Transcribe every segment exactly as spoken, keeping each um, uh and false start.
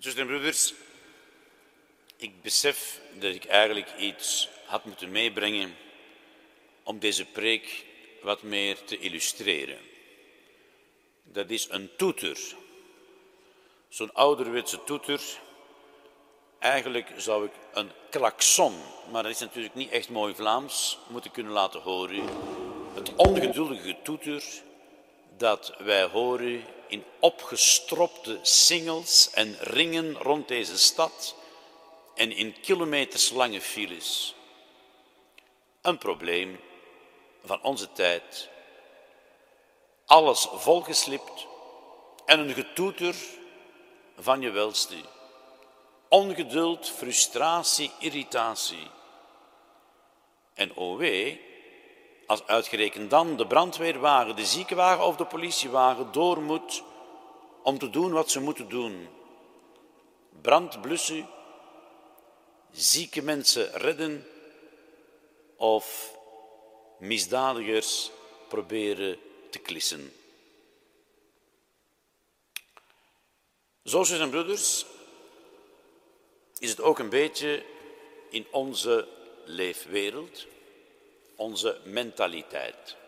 Zusters en broeders, ik besef dat ik eigenlijk iets had moeten meebrengen om deze preek wat meer te illustreren. Dat is een toeter. Zo'n ouderwetse toeter. Eigenlijk zou ik een klakson, maar dat is natuurlijk niet echt mooi Vlaams, moeten kunnen laten horen. Het ongeduldige toeter dat wij horen in opgestropte singels en ringen rond deze stad en in kilometerslange files. Een probleem van onze tijd. Alles volgeslipt en een getoeter van je welste. Ongeduld, frustratie, irritatie. En o wee, als uitgerekend dan de brandweerwagen, de ziekenwagen of de politiewagen door moet om te doen wat ze moeten doen. Brand blussen, zieke mensen redden of misdadigers proberen te klissen. Zo, zusters en broeders, is het ook een beetje in onze leefwereld, onze mentaliteit.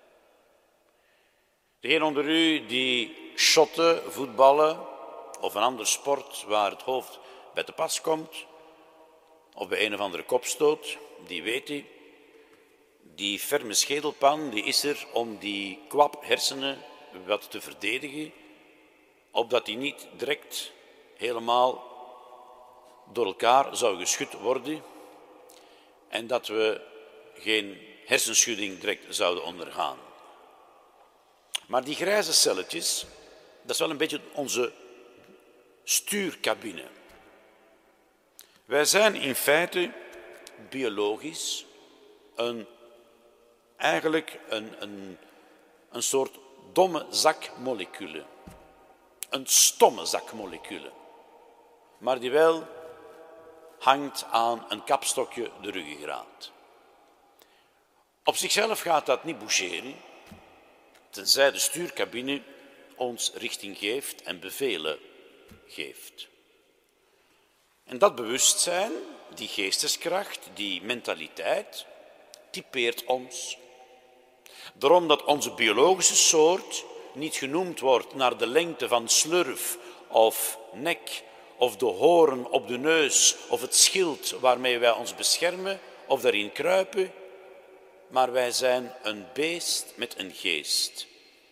Degenen onder u die shotten, voetballen of een andere sport waar het hoofd bij te pas komt, of bij een of andere kopstoot, die weet hij, die ferme schedelpan die is er om die kwap hersenen wat te verdedigen, opdat die niet direct helemaal door elkaar zou geschud worden en dat we geen hersenschudding direct zouden ondergaan. Maar die grijze celletjes, dat is wel een beetje onze stuurcabine. Wij zijn in feite biologisch een, eigenlijk een, een, een soort domme zak moleculen. Een stomme zak moleculen. Maar die wel hangt aan een kapstokje de ruggengraat. Op zichzelf gaat dat niet bougeren, tenzij de stuurcabine ons richting geeft en bevelen geeft. En dat bewustzijn, die geesteskracht, die mentaliteit, typeert ons. Daarom dat onze biologische soort niet genoemd wordt naar de lengte van slurf of nek of de hoorn op de neus of het schild waarmee wij ons beschermen of daarin kruipen, maar wij zijn een beest met een geest.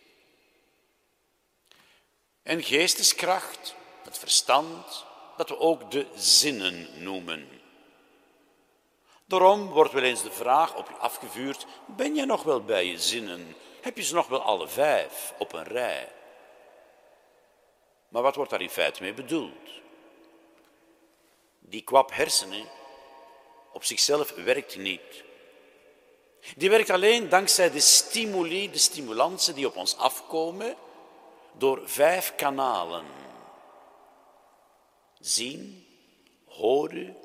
En geesteskracht, het verstand, dat we ook de zinnen noemen. Daarom wordt wel eens de vraag op je afgevuurd, ben je nog wel bij je zinnen? Heb je ze nog wel alle vijf op een rij? Maar wat wordt daar in feite mee bedoeld? Die kwap hersenen op zichzelf werkt niet. Die werkt alleen dankzij de stimuli, de stimulansen die op ons afkomen, door vijf kanalen. Zien, horen,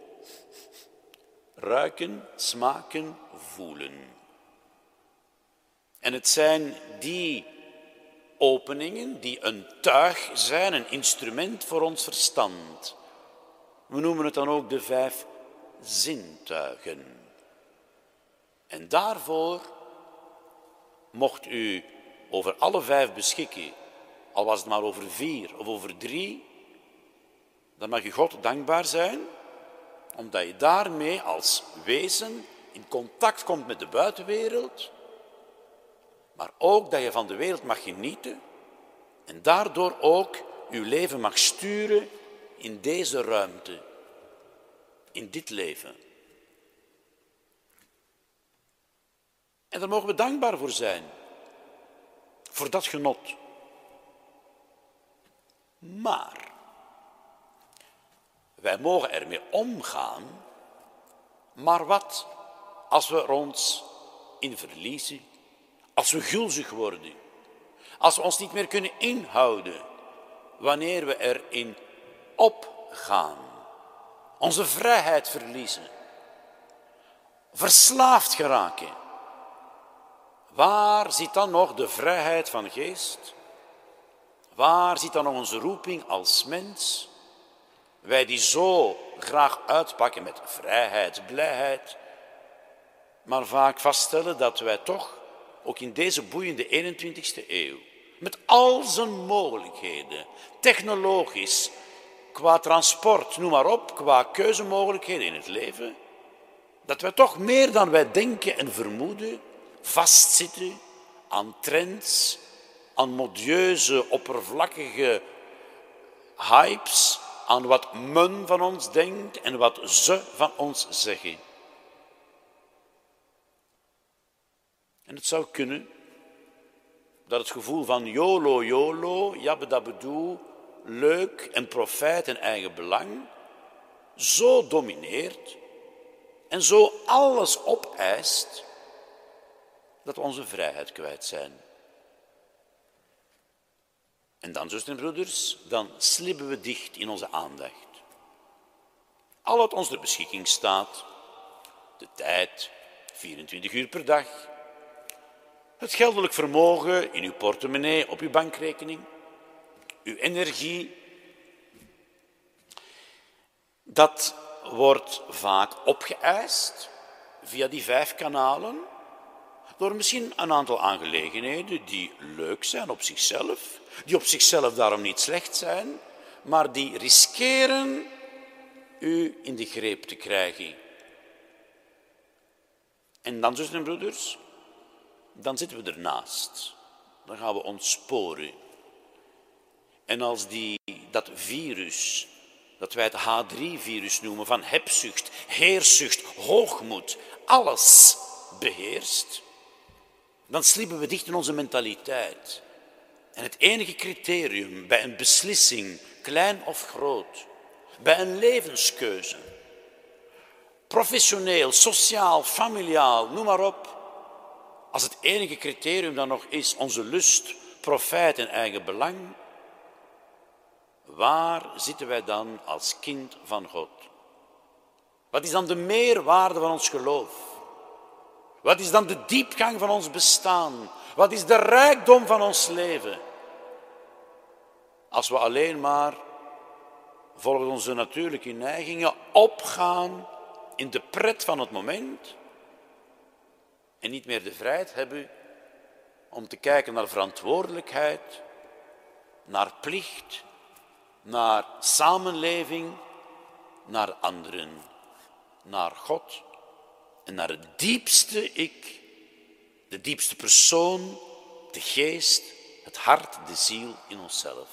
ruiken, smaken, voelen. En het zijn die openingen die een tuig zijn, een instrument voor ons verstand. We noemen het dan ook de vijf zintuigen. En daarvoor mocht u over alle vijf beschikken, al was het maar over vier of over drie, dan mag u God dankbaar zijn, omdat je daarmee als wezen in contact komt met de buitenwereld, maar ook dat je van de wereld mag genieten en daardoor ook uw leven mag sturen in deze ruimte, in dit leven. En daar mogen we dankbaar voor zijn, voor dat genot. Maar wij mogen ermee omgaan, maar wat als we er ons in verliezen, als we gulzig worden, als we ons niet meer kunnen inhouden, wanneer we erin opgaan, onze vrijheid verliezen, verslaafd geraken. Waar zit dan nog de vrijheid van geest? Waar zit dan nog onze roeping als mens? Wij die zo graag uitpakken met vrijheid, blijheid, maar vaak vaststellen dat wij toch, ook in deze boeiende eenentwintigste eeuw, met al zijn mogelijkheden, technologisch, qua transport, noem maar op, qua keuzemogelijkheden in het leven, dat wij toch meer dan wij denken en vermoeden vastzitten aan trends, aan modieuze, oppervlakkige hypes, aan wat men van ons denkt en wat ze van ons zeggen. En het zou kunnen dat het gevoel van YOLO, YOLO, jabbedabedoe, leuk en profijt en eigen belang zo domineert en zo alles opeist dat we onze vrijheid kwijt zijn. En dan, zusters en broeders, dan slibben we dicht in onze aandacht. Al wat ons ter beschikking staat, de tijd, vierentwintig uur per dag, het geldelijk vermogen in uw portemonnee, op uw bankrekening, uw energie, dat wordt vaak opgeëist via die vijf kanalen, door misschien een aantal aangelegenheden die leuk zijn op zichzelf, die op zichzelf daarom niet slecht zijn, maar die riskeren u in de greep te krijgen. En dan, zusters en broeders, dan zitten we ernaast. Dan gaan we ontsporen. En als die, dat virus, dat wij het H drie virus noemen, van hebzucht, heerszucht, hoogmoed, alles beheerst, dan sliepen we dicht in onze mentaliteit. En het enige criterium bij een beslissing, klein of groot, bij een levenskeuze, professioneel, sociaal, familiaal, noem maar op, als het enige criterium dan nog is onze lust, profijt en eigen belang, waar zitten wij dan als kind van God? Wat is dan de meerwaarde van ons geloof? Wat is dan de diepgang van ons bestaan? Wat is de rijkdom van ons leven? Als we alleen maar volgens onze natuurlijke neigingen opgaan in de pret van het moment en niet meer de vrijheid hebben om te kijken naar verantwoordelijkheid, naar plicht, naar samenleving, naar anderen, naar God en naar het diepste ik, de diepste persoon, de geest, het hart, de ziel in onszelf.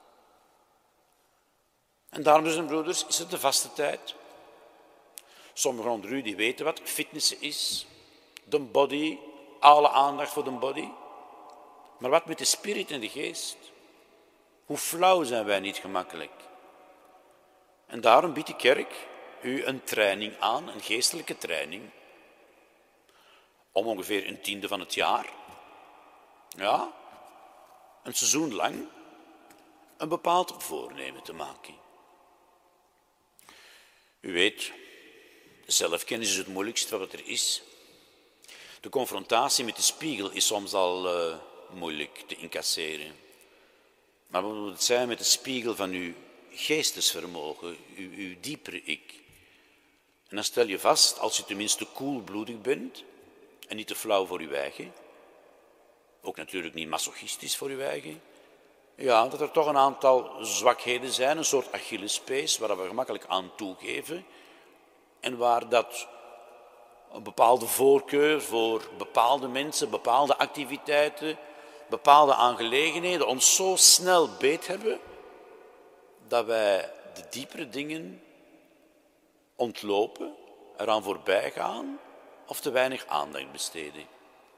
En daarom, dus, broeders, is het de vaste tijd. Sommigen onder u die weten wat fitness is, de body, alle aandacht voor de body. Maar wat met de spirit en de geest? Hoe flauw zijn wij niet gemakkelijk? En daarom biedt de kerk u een training aan, een geestelijke training, om ongeveer een tiende van het jaar, ja, een seizoen lang, een bepaald voornemen te maken. U weet, zelfkennis is het moeilijkste wat er is. De confrontatie met de spiegel is soms al uh, moeilijk te incasseren. Maar wat moet het zijn met de spiegel van uw geestesvermogen, uw, uw diepere ik? En dan stel je vast, als je tenminste koelbloedig bent en niet te flauw voor uw eigen, ook natuurlijk niet masochistisch voor uw eigen, ja, dat er toch een aantal zwakheden zijn, een soort Achillespees, waar we gemakkelijk aan toegeven en waar dat een bepaalde voorkeur voor bepaalde mensen, bepaalde activiteiten, bepaalde aangelegenheden ons zo snel beet hebben dat wij de diepere dingen ontlopen, eraan voorbij gaan of te weinig aandacht besteden.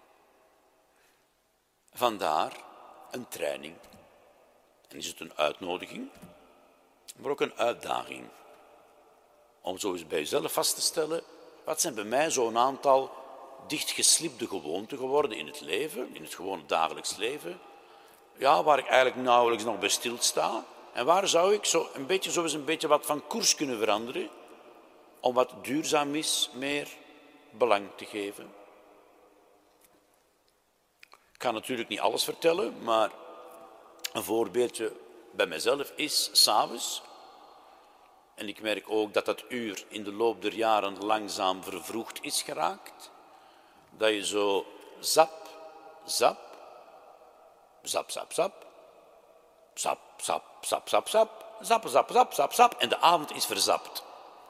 Vandaar een training. En is het een uitnodiging, maar ook een uitdaging. Om zo eens bij jezelf vast te stellen, wat zijn bij mij zo'n aantal dichtgeslibde gewoonten geworden in het leven, in het gewone dagelijks leven, ja, waar ik eigenlijk nauwelijks nog bij stilsta. En waar zou ik zo een beetje, zo eens een beetje wat van koers kunnen veranderen, om wat duurzaam is meer belang te geven. Ik ga natuurlijk niet alles vertellen, maar een voorbeeldje bij mezelf is, 's avonds, En ik merk ook dat dat uur in de loop der jaren langzaam vervroegd is geraakt. Dat je zo zap, zap, zap, zap, zap, zap, zap, zap, zap, zap, zap, zap, zap, zap, zap, en de avond is verzapt.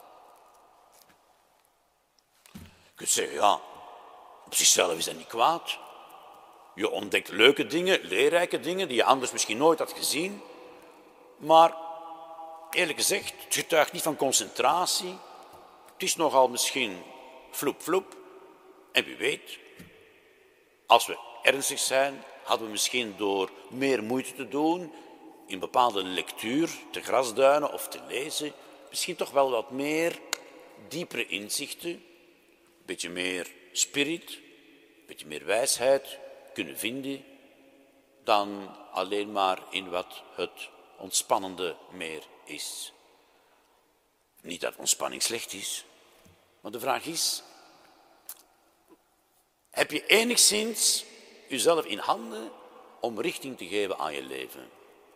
Je kunt zeggen, ja, op zichzelf is dat niet kwaad. Je ontdekt leuke dingen, leerrijke dingen, die je anders misschien nooit had gezien. Maar eerlijk gezegd, het getuigt niet van concentratie. Het is nogal misschien floep, floep. En wie weet, als we ernstig zijn, hadden we misschien door meer moeite te doen in bepaalde lectuur, te grasduinen of te lezen, misschien toch wel wat meer diepere inzichten, een beetje meer spirit, een beetje meer wijsheid kunnen vinden dan alleen maar in wat het ontspannende meer is. Niet dat ontspanning slecht is, maar de vraag is, heb je enigszins jezelf in handen om richting te geven aan je leven?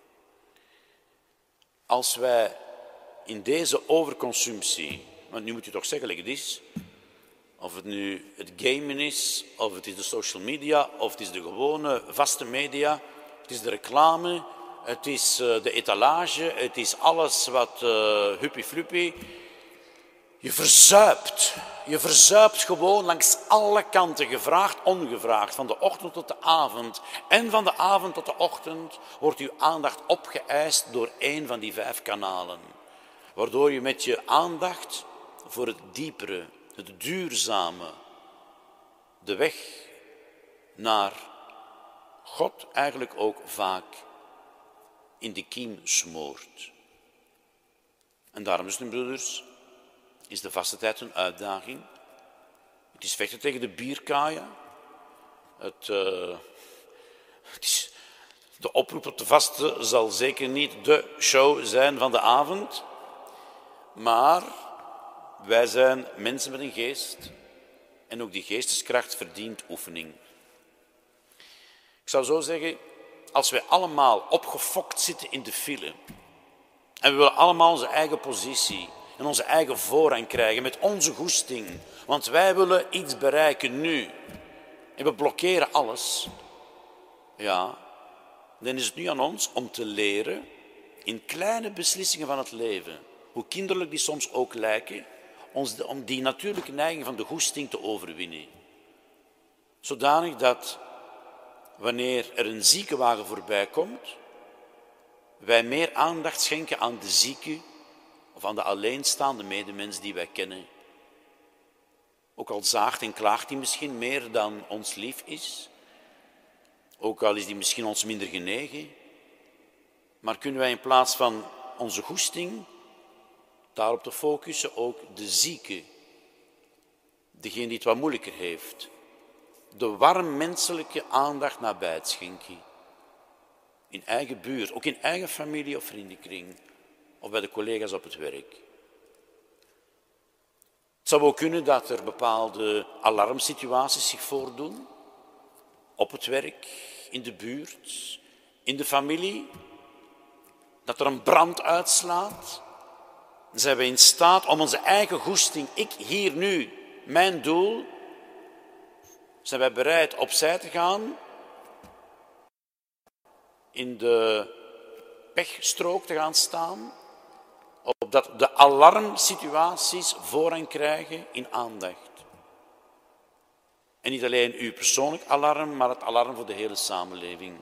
Als wij in deze overconsumptie, want nu moet je toch zeggen like het is, of het nu het gamen is, of het is de social media, of het is de gewone vaste media, het is de reclame, het is de etalage, het is alles wat uh, huppie-fluppie. Je verzuipt, je verzuipt gewoon langs alle kanten, gevraagd, ongevraagd, van de ochtend tot de avond. En van de avond tot de ochtend wordt uw aandacht opgeëist door één van die vijf kanalen. Waardoor je met je aandacht voor het diepere, het duurzame, de weg naar God eigenlijk ook vaak in de kiem smoort. En daarom, zussen en broeders, is de vastentijd een uitdaging. Het is vechten tegen de bierkaaien. Het, uh, het is, de oproep op de vaste zal zeker niet de show zijn van de avond. Maar wij zijn mensen met een geest. En ook die geesteskracht verdient oefening. Ik zou zo zeggen, als wij allemaal opgefokt zitten in de file. En we willen allemaal onze eigen positie en onze eigen voorrang krijgen met onze goesting. Want wij willen iets bereiken nu. En we blokkeren alles. Ja, dan is het nu aan ons om te leren in kleine beslissingen van het leven, hoe kinderlijk die soms ook lijken, ons de, om die natuurlijke neiging van de goesting te overwinnen. Zodanig dat wanneer er een ziekenwagen voorbij komt, wij meer aandacht schenken aan de zieke of aan de alleenstaande medemens die wij kennen. Ook al zaagt en klaagt die misschien meer dan ons lief is, ook al is die misschien ons minder genegen, maar kunnen wij in plaats van onze goesting daarop te focussen ook de zieke, degene die het wat moeilijker heeft, de warm menselijke aandacht nabij het schenken. In eigen buurt, ook in eigen familie of vriendenkring, of bij de collega's op het werk. Het zou ook kunnen dat er bepaalde alarmsituaties zich voordoen, op het werk, in de buurt, in de familie, dat er een brand uitslaat. Dan zijn we in staat om onze eigen goesting, ik hier nu, mijn doel, zijn wij bereid opzij te gaan, in de pechstrook te gaan staan, opdat de alarmsituaties voorrang krijgen in aandacht. En niet alleen uw persoonlijk alarm, maar het alarm voor de hele samenleving.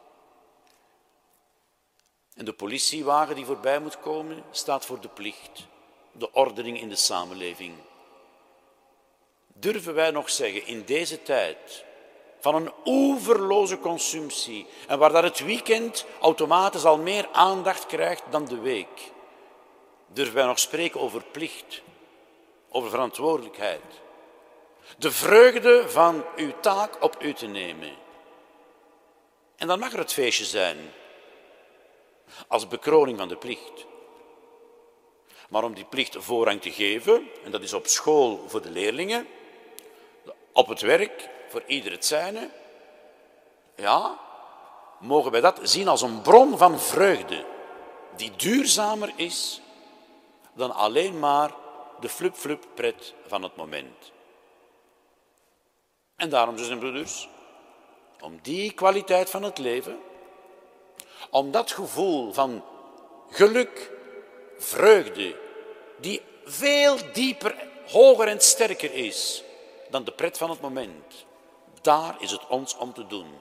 En de politiewagen die voorbij moet komen, staat voor de plicht, de ordening in de samenleving. Durven wij nog zeggen, in deze tijd van een oeverloze consumptie en waar dat het weekend automatisch al meer aandacht krijgt dan de week, durven wij nog spreken over plicht, over verantwoordelijkheid. De vreugde van uw taak op u te nemen. En dan mag er het feestje zijn, als bekroning van de plicht. Maar om die plicht voorrang te geven, en dat is op school voor de leerlingen, op het werk voor ieder het zijne, ja, mogen wij dat zien als een bron van vreugde, die duurzamer is, dan alleen maar de flup-flup pret van het moment. En daarom, zussen en broeders, om die kwaliteit van het leven, om dat gevoel van geluk, vreugde, die veel dieper, hoger en sterker is dan de pret van het moment, daar is het ons om te doen.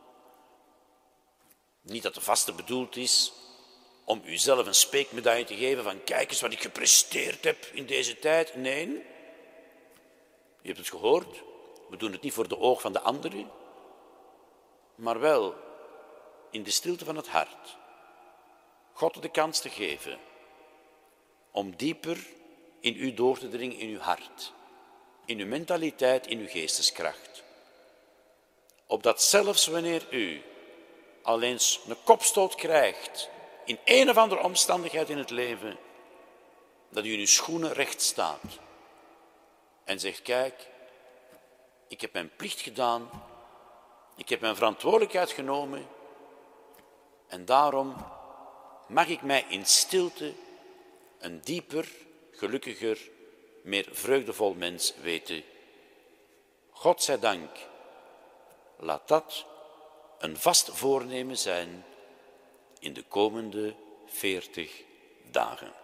Niet dat de vaste bedoeld is om uzelf een speekmedaille te geven van kijk eens wat ik gepresteerd heb in deze tijd. Nee, je hebt het gehoord, we doen het niet voor de oog van de anderen, maar wel in de stilte van het hart. God de kans te geven om dieper in u door te dringen, in uw hart, in uw mentaliteit, in uw geesteskracht. Opdat zelfs wanneer u al eens een kopstoot krijgt in een of andere omstandigheid in het leven, dat u in uw schoenen recht staat en zegt, kijk, ik heb mijn plicht gedaan, ik heb mijn verantwoordelijkheid genomen en daarom mag ik mij in stilte een dieper, gelukkiger, meer vreugdevol mens weten. God zij dank, laat dat een vast voornemen zijn in de komende veertig dagen.